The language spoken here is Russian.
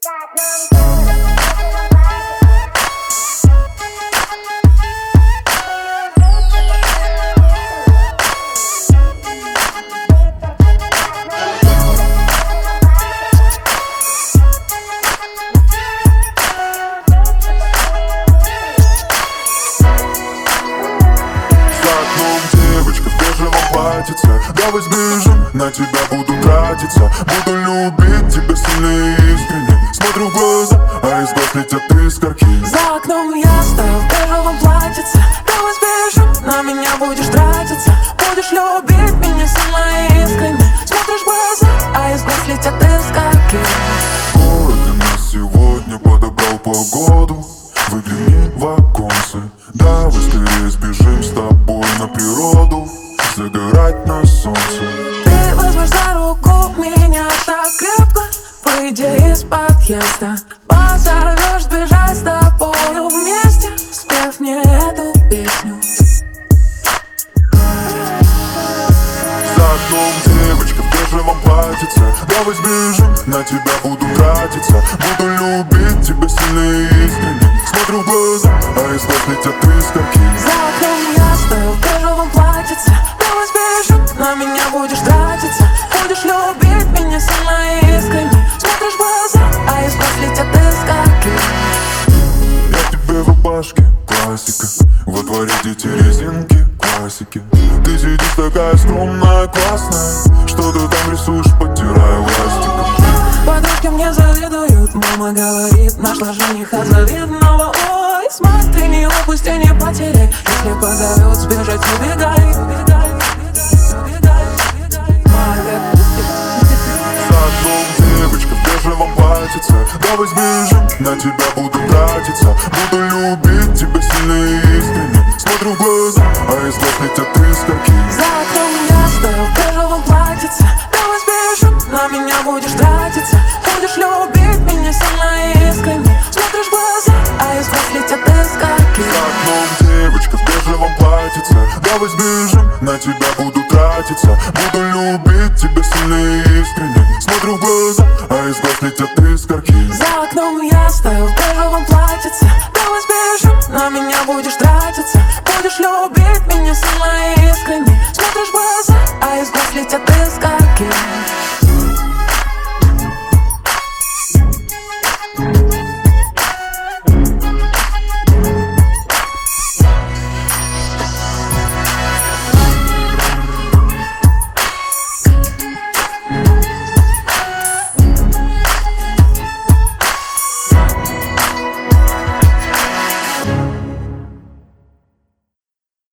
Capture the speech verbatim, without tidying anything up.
Давай сбежим, на тебя буду тратиться. Буду любить тебя сильно и искренне. Смотрю в глаза, а из глаз летят искорки. За окном я стою в бежевом платьице. Давай сбежим, на меня будешь тратиться. Будешь любить меня сильно и искренне. Смотришь в глаза, а из глаз летят искорки. Город для нас сегодня подобрал погоду. Выгляни в оконце. Давай скорее сбежим с тобой на природу, загорать на солнце. Ты возьмешь за руку меня так крепко, выйди из подъезда. Позовешь бежать с тобою вместе, спев мне эту песню. За окном девочка в бежевом платьице. Давай сбежим, на тебя буду тратиться. Буду любить тебя сильно и искренне. Смотрю в глаза, а из глаз летят искорки. За окном я стою в бежевом платьице. Давай сбежим, на меня будешь тратиться. Будешь любить меня сильно и искренне. Смотришь в глаза, а из глаз летят искорки. Я тебе в рубашке, классика. Во дворе дети резинки, классики. Ты сидишь такая скромная, классная. Что ты там рисуешь, подтирая ластиком. Подружки мне завидуют, мама говорит, нашла жениха завидного. Ой, смотри, не упусти, не потеряй. Если позовет, сбежать, убегай. За окном девочка в бежевом платьице. Давай сбежим, на тебя буду тратиться. Буду любить тебя сильно и искренне. Смотрю в глаза, а из глаз летят искорки. За окном я стою в бежевом платьице. Давай сбежим, на меня будешь тратиться. Будешь любить меня сильно и искренне. Смотришь в глаза, а из глаз летят искорки. За окном девочка в бежевом платьице. Давай сбежим, на тебя буду тратиться. Буду любить тебя сильно и искренне. Смотрю в глаза, а из глаз летят